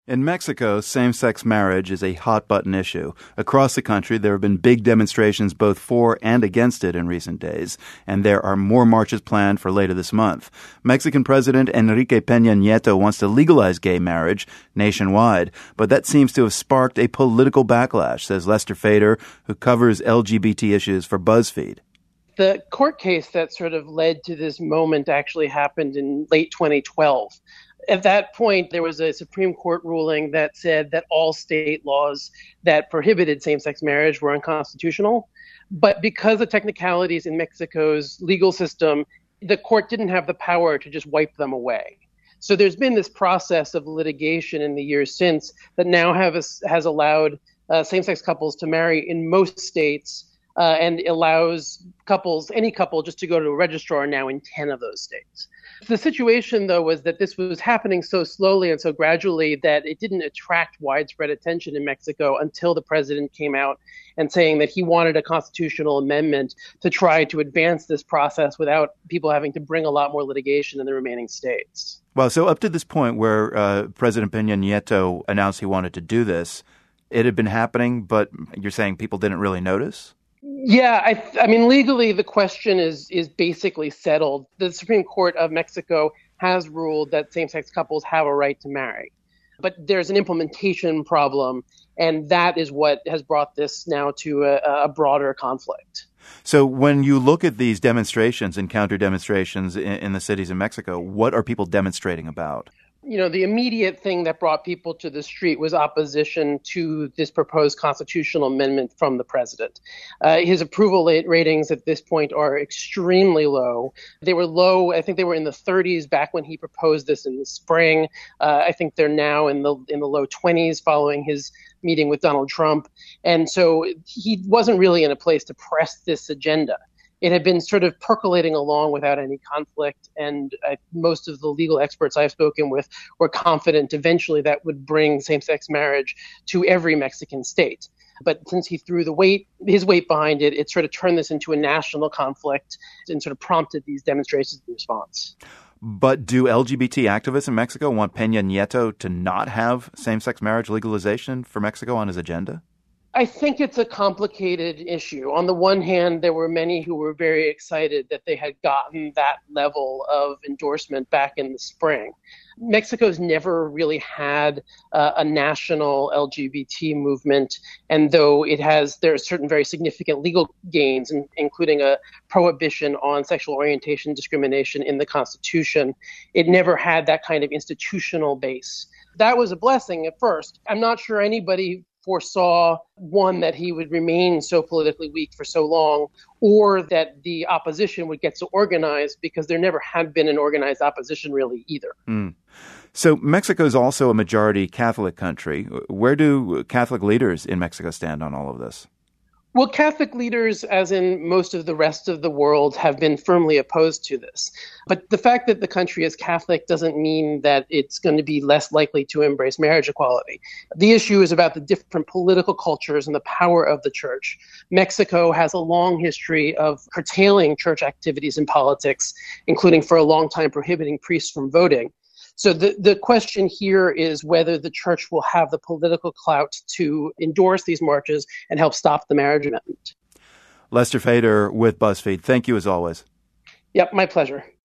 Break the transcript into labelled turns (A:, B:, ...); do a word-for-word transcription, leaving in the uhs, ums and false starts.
A: In Mexico, same-sex marriage is a hot-button issue. Across the country, there have been big demonstrations both for and against it in recent days, and there are more marches planned for later this month. Mexican President Enrique Peña Nieto wants to legalize gay marriage nationwide, but that seems to have sparked a political backlash, says Lester Fader, who covers L G B T issues for BuzzFeed.
B: The court case that sort of led to this moment actually happened in late twenty twelve. At that point, there was a Supreme Court ruling that said that all state laws that prohibited same-sex marriage were unconstitutional. But because of technicalities in Mexico's legal system, the court didn't have the power to just wipe them away. So there's been this process of litigation in the years since that now have has allowed uh, same-sex couples to marry in most states uh, and allows couples, any couple, just to go to a registrar now in ten of those states. The situation, though, was that this was happening so slowly and so gradually that it didn't attract widespread attention in Mexico until the president came out and saying that he wanted a constitutional amendment to try to advance this process without people having to bring a lot more litigation in the remaining states.
A: Well, so up to this point where uh, President Peña Nieto announced he wanted to do this, it had been happening, but you're saying people didn't really notice?
B: Yeah, I, I mean, legally, the question is is basically settled. The Supreme Court of Mexico has ruled that same-sex couples have a right to marry. But there's an implementation problem, and that is what has brought this now to a, a broader conflict.
A: So when you look at these demonstrations and counter-demonstrations in, in the cities in Mexico, what are people demonstrating about?
B: You know, the immediate thing that brought people to the street was opposition to this proposed constitutional amendment from the president. Uh, his approval ratings at this point are extremely low. They were low, I think they were in the thirties back when he proposed this in the spring. Uh, I think they're now in the in the low twenties following his meeting with Donald Trump. And so he wasn't really in a place to press this agenda. It had been sort of percolating along without any conflict, and uh, most of the legal experts I've spoken with were confident eventually that would bring same-sex marriage to every Mexican state. But since he threw the weight, his weight behind it, it sort of turned this into a national conflict and sort of prompted these demonstrations in response.
A: But do L G B T activists in Mexico want Peña Nieto to not have same-sex marriage legalization for Mexico on his agenda?
B: I think it's a complicated issue. On the one hand, there were many who were very excited that they had gotten that level of endorsement back in the spring. Mexico's never really had uh, a national L G B T movement, and though it has, there are certain very significant legal gains, in, including a prohibition on sexual orientation discrimination in the Constitution, it never had that kind of institutional base. That was a blessing at first. I'm not sure anybody foresaw, one, that he would remain so politically weak for so long, or that the opposition would get so organized, because there never had been an organized opposition really either.
A: Mm. So Mexico is also a majority Catholic country. Where do Catholic leaders in Mexico stand on all of this?
B: Well, Catholic leaders, as in most of the rest of the world, have been firmly opposed to this. But the fact that the country is Catholic doesn't mean that it's going to be less likely to embrace marriage equality. The issue is about the different political cultures and the power of the church. Mexico has a long history of curtailing church activities in politics, including for a long time prohibiting priests from voting. So the, the question here is whether the church will have the political clout to endorse these marches and help stop the marriage amendment.
A: Lester Fader with BuzzFeed. Thank you as always.
B: Yep, my pleasure.